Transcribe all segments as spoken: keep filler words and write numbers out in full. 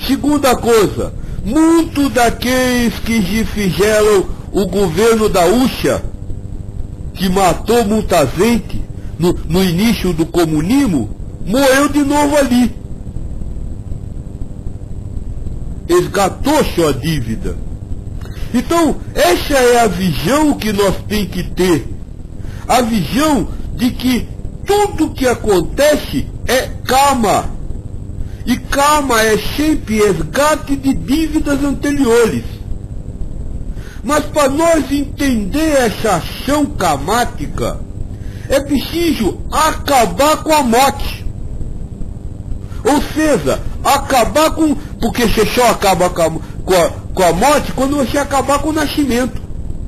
Segunda coisa, muitos daqueles que fizeram o governo da Ucha, que matou muita gente no, no início do comunismo, morreu de novo ali. Esgatou sua dívida. Então, essa é a visão que nós temos que ter. A visão de que tudo que acontece é karma. E karma é sempre resgate de dívidas anteriores. Mas para nós entender essa ação karmática, é preciso acabar com a morte. Ou seja, acabar com... Porque você só acaba com a, com a, com a morte quando você acabar com o nascimento.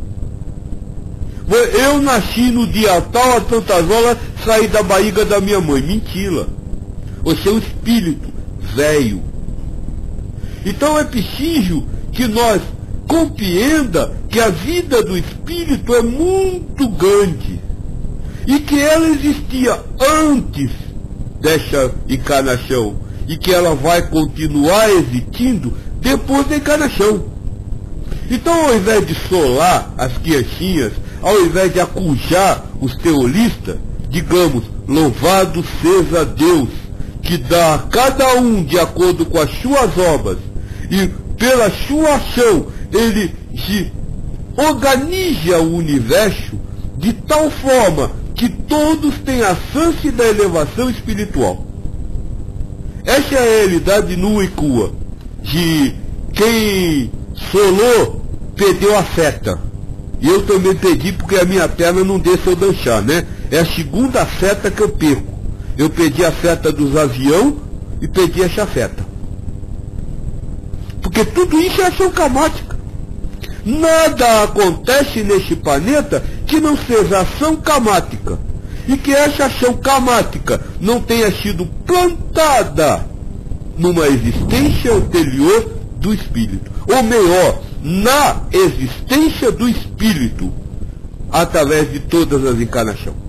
Eu nasci no dia tal, a tantas horas, saí da barriga da minha mãe. Mentira. Você é um espírito velho. Então é preciso que nós compreenda que a vida do espírito é muito grande e que ela existia antes dessa encarnação e que ela vai continuar existindo depois da encarnação. Então, ao invés de solar as criancinhas, ao invés de acujar os teoristas, digamos, louvado seja Deus, que dá a cada um de acordo com as suas obras, e pela sua ação ele se organiza o universo de tal forma que todos têm a chance da elevação espiritual. Essa é a realidade nua e crua de quem solou, perdeu a seta. E eu também perdi porque a minha perna não deixa eu dançar, né? É a segunda seta que eu perco. Eu perdi a seta dos aviões e perdi essa seta. Porque tudo isso é ação karmática. Nada acontece neste planeta que não seja ação karmática. E que essa ação karmática não tenha sido plantada numa existência anterior do espírito. Ou melhor, na existência do espírito, através de todas as encarnações.